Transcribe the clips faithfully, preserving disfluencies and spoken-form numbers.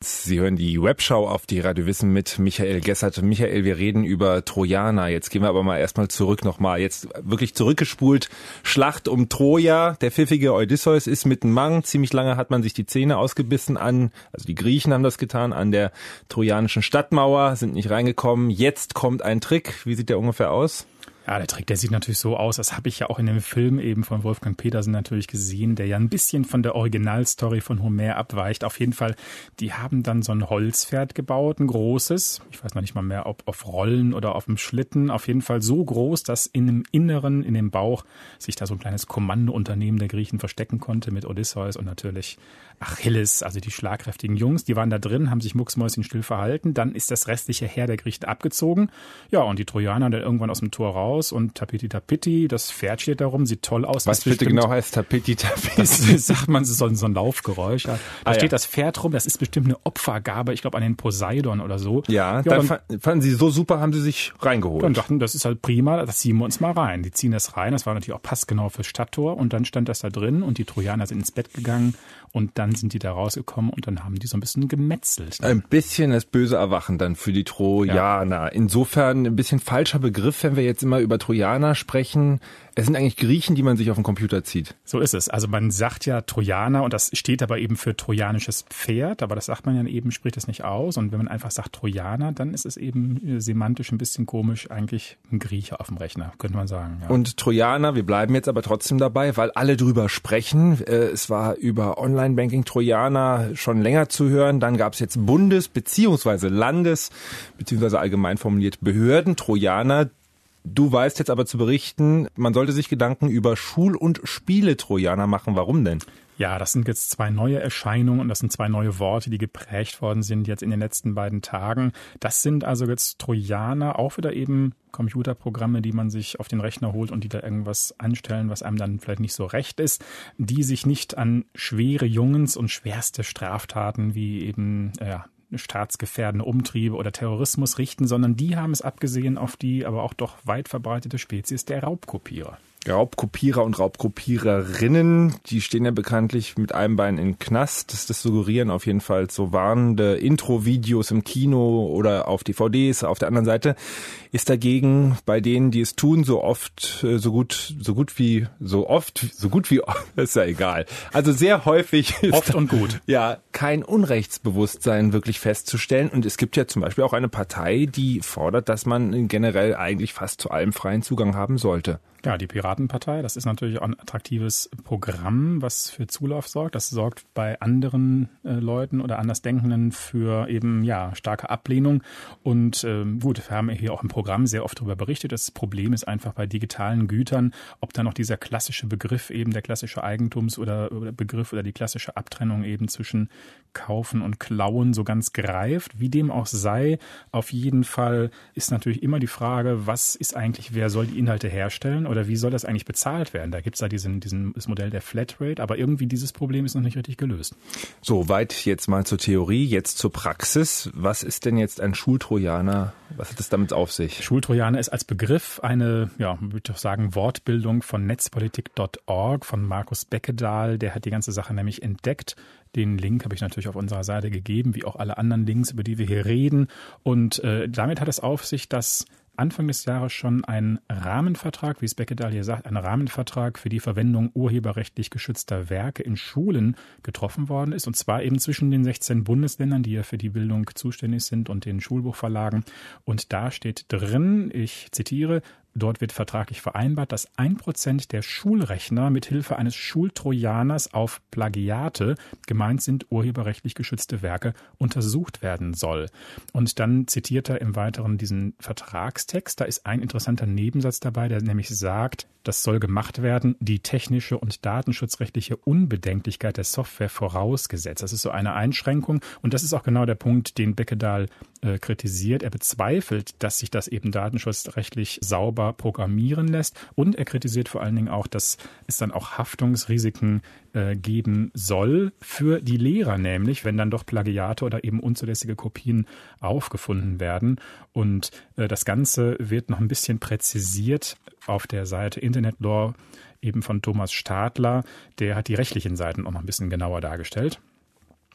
Sie hören die Webschau auf die Radio Wissen mit Michael Gessert. Michael, wir reden über Trojaner. Jetzt gehen wir aber mal erstmal zurück nochmal. Jetzt wirklich zurückgespult. Schlacht um Troja. Der pfiffige Odysseus ist mit dem Mang. Ziemlich lange hat man sich die Zähne ausgebissen an, also die Griechen haben das getan, an der trojanischen Stadtmauer, sind nicht reingekommen. Jetzt kommt ein Trick. Wie sieht der ungefähr aus? Ja, der Trick, der sieht natürlich so aus, das habe ich ja auch in dem Film eben von Wolfgang Petersen natürlich gesehen, der ja ein bisschen von der Originalstory von Homer abweicht. Auf jeden Fall, die haben dann so ein Holzpferd gebaut, ein großes. Ich weiß noch nicht mal mehr, ob auf Rollen oder auf dem Schlitten. Auf jeden Fall so groß, dass in dem Inneren, in dem Bauch, sich da so ein kleines Kommandounternehmen der Griechen verstecken konnte mit Odysseus und natürlich Achilles, also die schlagkräftigen Jungs. Die waren da drin, haben sich mucksmäuschenstill verhalten. Dann ist das restliche Heer der Griechen abgezogen. Ja, und die Trojaner dann irgendwann aus dem Tor raus. Und Tapiti Tapiti, das Pferd steht da rum, sieht toll aus. Was bitte genau heißt Tapiti Tapiti? Das sagt man, so, so ein Laufgeräusch. Da ah, steht ja. Das Pferd rum, das ist bestimmt eine Opfergabe, ich glaube an den Poseidon oder so. Ja, ja dann, dann fanden Sie so super, haben Sie sich reingeholt. Dann dachten, das ist halt prima, das ziehen wir uns mal rein. Die ziehen das rein, das war natürlich auch passgenau fürs Stadttor und dann stand das da drin und die Trojaner sind ins Bett gegangen und dann sind die da rausgekommen und dann haben die so ein bisschen gemetzelt. Ein bisschen das böse Erwachen dann für die Trojaner. Ja. Insofern ein bisschen falscher Begriff, wenn wir jetzt immer über Trojaner sprechen. Es sind eigentlich Griechen, die man sich auf den Computer zieht. So ist es. Also man sagt ja Trojaner und das steht aber eben für trojanisches Pferd, aber das sagt man ja eben, spricht es nicht aus. Und wenn man einfach sagt Trojaner, dann ist es eben semantisch ein bisschen komisch, eigentlich ein Grieche auf dem Rechner, könnte man sagen. Ja. Und Trojaner, wir bleiben jetzt aber trotzdem dabei, weil alle drüber sprechen. Es war über Online-Banking Trojaner schon länger zu hören. Dann gab es jetzt Bundes- bzw. Landes- bzw. allgemein formuliert Behörden Trojaner. Du weißt jetzt aber zu berichten, man sollte sich Gedanken über Schul- und Spiele-Trojaner machen. Warum denn? Ja, das sind jetzt zwei neue Erscheinungen und das sind zwei neue Worte, die geprägt worden sind jetzt in den letzten beiden Tagen. Das sind also jetzt Trojaner, auch wieder eben Computerprogramme, die man sich auf den Rechner holt und die da irgendwas anstellen, was einem dann vielleicht nicht so recht ist, die sich nicht an schwere Jungens und schwerste Straftaten wie eben, ja, staatsgefährdende Umtriebe oder Terrorismus richten, sondern die haben es abgesehen auf die aber auch doch weit verbreitete Spezies der Raubkopierer. Raubkopierer und Raubkopiererinnen, die stehen ja bekanntlich mit einem Bein in Knast. Das, das suggerieren auf jeden Fall so warnende Intro-Videos im Kino oder auf D V Ds. Auf der anderen Seite ist dagegen bei denen, die es tun, so oft, so gut, so gut wie, so oft, so gut wie, ist ja egal. Also sehr häufig ist oft und gut. Ja, kein Unrechtsbewusstsein wirklich festzustellen. Und es gibt ja zum Beispiel auch eine Partei, die fordert, dass man generell eigentlich fast zu allem freien Zugang haben sollte. Ja, die Piratenpartei, das ist natürlich auch ein attraktives Programm, was für Zulauf sorgt. Das sorgt bei anderen äh, Leuten oder Andersdenkenden für eben ja starke Ablehnung. Und ähm, gut, wir haben hier auch im Programm sehr oft darüber berichtet. Das Problem ist einfach bei digitalen Gütern, ob da noch dieser klassische Begriff, eben der klassische Eigentums- oder, oder Begriff oder die klassische Abtrennung eben zwischen Kaufen und Klauen so ganz greift. Wie dem auch sei, auf jeden Fall ist natürlich immer die Frage, was ist eigentlich, wer soll die Inhalte herstellen? Oder wie soll das eigentlich bezahlt werden? Da gibt es ja diesen, diesen, das Modell der Flatrate, aber irgendwie dieses Problem ist noch nicht richtig gelöst. So, weit jetzt mal zur Theorie, jetzt zur Praxis. Was ist denn jetzt ein Schultrojaner? Was hat es damit auf sich? Schultrojaner ist als Begriff eine, ja, würde ich doch sagen, Wortbildung von netzpolitik Punkt org von Markus Beckedahl. Der hat die ganze Sache nämlich entdeckt. Den Link habe ich natürlich auf unserer Seite gegeben, wie auch alle anderen Links, über die wir hier reden. Und äh, damit hat es auf sich, dass Anfang des Jahres schon ein Rahmenvertrag, wie es Beckedahl hier sagt, ein Rahmenvertrag für die Verwendung urheberrechtlich geschützter Werke in Schulen getroffen worden ist. Und zwar eben zwischen den sechzehn Bundesländern, die ja für die Bildung zuständig sind, und den Schulbuchverlagen. Und da steht drin, ich zitiere, dort wird vertraglich vereinbart, dass ein Prozent der Schulrechner mithilfe eines Schultrojaners auf Plagiate, gemeint sind urheberrechtlich geschützte Werke, untersucht werden soll. Und dann zitiert er im Weiteren diesen Vertragstext. Da ist ein interessanter Nebensatz dabei, der nämlich sagt, das soll gemacht werden, die technische und datenschutzrechtliche Unbedenklichkeit der Software vorausgesetzt. Das ist so eine Einschränkung und das ist auch genau der Punkt, den Beckedahl äh, kritisiert. Er bezweifelt, dass sich das eben datenschutzrechtlich sauber programmieren lässt und er kritisiert vor allen Dingen auch, dass es dann auch Haftungsrisiken äh, geben soll für die Lehrer, nämlich wenn dann doch Plagiate oder eben unzulässige Kopien aufgefunden werden. Und äh, das Ganze wird noch ein bisschen präzisiert auf der Seite Internet Law eben von Thomas Stadler. Der hat die rechtlichen Seiten auch noch ein bisschen genauer dargestellt.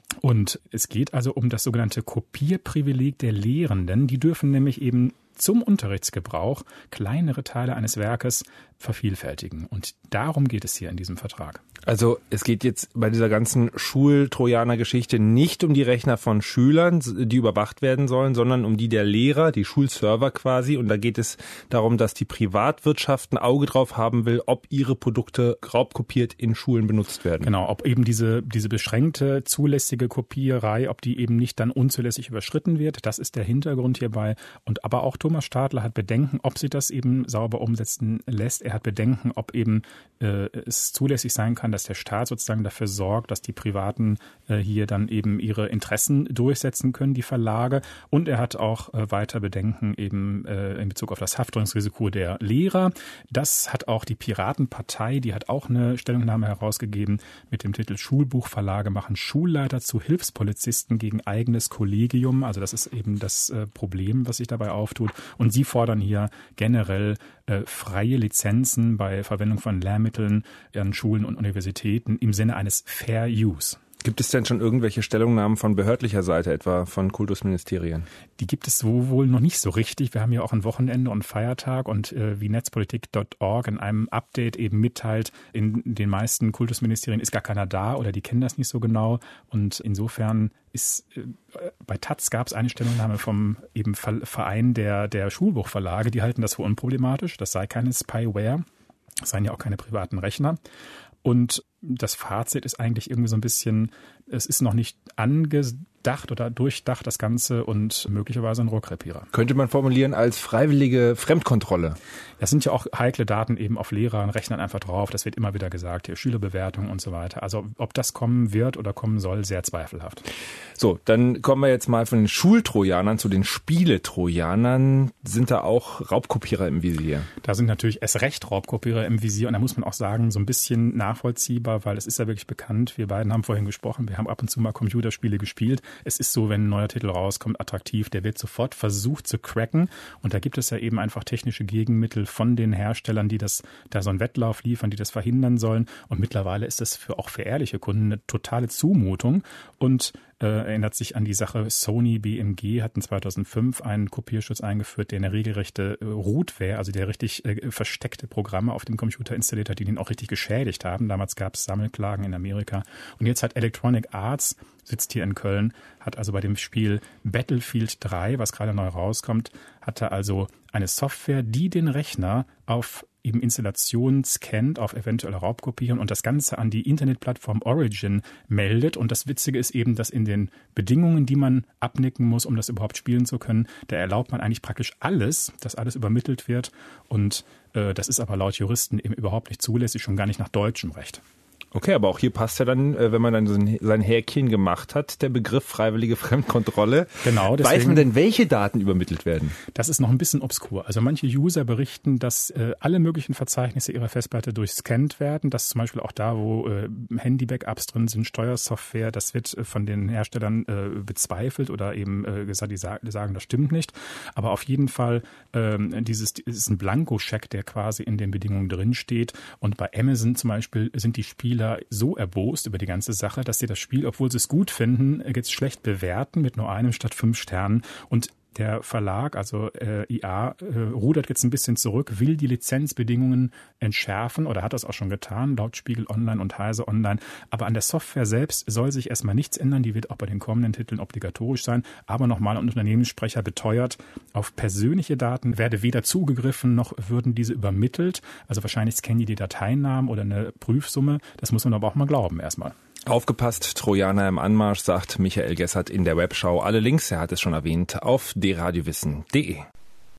Und es geht also um das sogenannte Kopierprivileg der Lehrenden. Die dürfen nämlich eben zum Unterrichtsgebrauch kleinere Teile eines Werkes vervielfältigen. Und darum geht es hier in diesem Vertrag. Also es geht jetzt bei dieser ganzen Schul-Trojaner-Geschichte nicht um die Rechner von Schülern, die überwacht werden sollen, sondern um die der Lehrer, die Schulserver quasi. Und da geht es darum, dass die Privatwirtschaft ein Auge drauf haben will, ob ihre Produkte raubkopiert in Schulen benutzt werden. Genau, ob eben diese, diese beschränkte zulässige Kopierei, ob die eben nicht dann unzulässig überschritten wird. Das ist der Hintergrund hierbei. Und aber auch Thomas Stadler hat Bedenken, ob sie das eben sauber umsetzen lässt. Er hat Bedenken, ob eben äh, es zulässig sein kann, dass der Staat sozusagen dafür sorgt, dass die Privaten äh, hier dann eben ihre Interessen durchsetzen können, die Verlage. Und er hat auch äh, weiter Bedenken eben äh, in Bezug auf das Haftungsrisiko der Lehrer. Das hat auch die Piratenpartei, die hat auch eine Stellungnahme herausgegeben mit dem Titel Schulbuchverlage machen Schulleiter zu Hilfspolizisten gegen eigenes Kollegium. Also das ist eben das äh, Problem, was sich dabei auftut. Und sie fordern hier generell äh, freie Lizenzen bei Verwendung von Lehrmitteln an Schulen und Universitäten im Sinne eines Fair Use. Gibt es denn schon irgendwelche Stellungnahmen von behördlicher Seite, etwa von Kultusministerien? Die gibt es so wohl noch nicht so richtig. Wir haben ja auch ein Wochenende und Feiertag und äh, wie netzpolitik punkt org in einem Update eben mitteilt, in den meisten Kultusministerien ist gar keiner da oder die kennen das nicht so genau. Und insofern ist äh, bei Taz gab es eine Stellungnahme vom eben Verein der, der Schulbuchverlage, die halten das für unproblematisch. Das sei keine Spyware, das seien ja auch keine privaten Rechner. Und das Fazit ist eigentlich irgendwie so ein bisschen, es ist noch nicht angedacht oder durchdacht, das Ganze, und möglicherweise ein Rohrkrepierer. Könnte man formulieren als freiwillige Fremdkontrolle? Das sind ja auch heikle Daten eben auf Lehrer und Rechnern einfach drauf. Das wird immer wieder gesagt, hier Schülerbewertung und so weiter. Also ob das kommen wird oder kommen soll, sehr zweifelhaft. So, dann kommen wir jetzt mal von den Schultrojanern zu den Spieletrojanern. Sind da auch Raubkopierer im Visier? Da sind natürlich erst recht Raubkopierer im Visier. Und da muss man auch sagen, so ein bisschen nachvollziehbar, weil es ist ja wirklich bekannt. Wir beiden haben vorhin gesprochen, wir haben ab und zu mal Computerspiele gespielt. Es ist so, wenn ein neuer Titel rauskommt, attraktiv, der wird sofort versucht zu cracken. Und da gibt es ja eben einfach technische Gegenmittel von den Herstellern, die das da so einen Wettlauf liefern, die das verhindern sollen. Und mittlerweile ist das für auch für ehrliche Kunden eine totale Zumutung. Und äh, erinnert sich an die Sache, Sony B M G hatten zweitausendfünf einen Kopierschutz eingeführt, der eine regelrechte äh, Rootware, also der richtig äh, versteckte Programme auf dem Computer installiert hat, die den auch richtig geschädigt haben. Damals gab es Sammelklagen in Amerika. Und jetzt hat Electronic Arts, sitzt hier in Köln, hat also bei dem Spiel Battlefield drei, was gerade neu rauskommt, hatte also eine Software, die den Rechner auf eben Installationen scannt, auf eventuelle Raubkopien und das Ganze an die Internetplattform Origin meldet. Und das Witzige ist eben, dass in den Bedingungen, die man abnicken muss, um das überhaupt spielen zu können, da erlaubt man eigentlich praktisch alles, dass alles übermittelt wird. Und äh, das ist aber laut Juristen eben überhaupt nicht zulässig, schon gar nicht nach deutschem Recht. Okay, aber auch hier passt ja dann, wenn man dann sein Häkchen gemacht hat, der Begriff freiwillige Fremdkontrolle. Genau. Deswegen, weiß man denn, welche Daten übermittelt werden? Das ist noch ein bisschen obskur. Also manche User berichten, dass äh, alle möglichen Verzeichnisse ihrer Festplatte durchscannt werden. Das zum Beispiel auch da, wo äh, Handy-Backups drin sind, Steuersoftware, das wird äh, von den Herstellern äh, bezweifelt oder eben äh, gesagt, die sagen, die sagen, das stimmt nicht. Aber auf jeden Fall, äh, dieses ist ein Blankoscheck, der quasi in den Bedingungen drin steht. Und bei Amazon zum Beispiel sind die Spieler so erbost über die ganze Sache, dass sie das Spiel, obwohl sie es gut finden, jetzt schlecht bewerten mit nur einem statt fünf Sternen. Und der Verlag, also äh, I A, äh, rudert jetzt ein bisschen zurück, will die Lizenzbedingungen entschärfen oder hat das auch schon getan, laut Spiegel Online und Heise Online. Aber an der Software selbst soll sich erstmal nichts ändern. Die wird auch bei den kommenden Titeln obligatorisch sein. Aber nochmal, ein Unternehmenssprecher beteuert, auf persönliche Daten werde weder zugegriffen, noch würden diese übermittelt. Also wahrscheinlich scannen die die Dateinamen oder eine Prüfsumme. Das muss man aber auch mal glauben erstmal. Aufgepasst, Trojaner im Anmarsch, sagt Michael Gessert in der Webschau. Alle Links, er hat es schon erwähnt, auf d radio wissen punkt de.